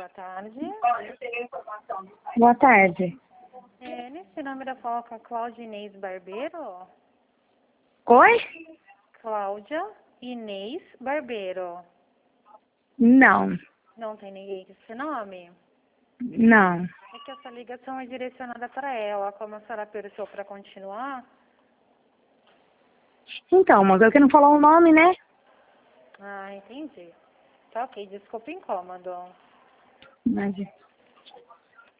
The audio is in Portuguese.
boa tarde. Boa tarde. Nesse número eu falo com a Cláudia Inês Barbeiro? Oi? Cláudia Inês Barbeiro. Não. Não tem ninguém com esse nome? Não. É que essa ligação é direcionada para ela. Como a senhora apertou para continuar? Então, mas eu que não falou o nome, né? Ah, entendi. Tá ok, desculpa o incômodo. Mas...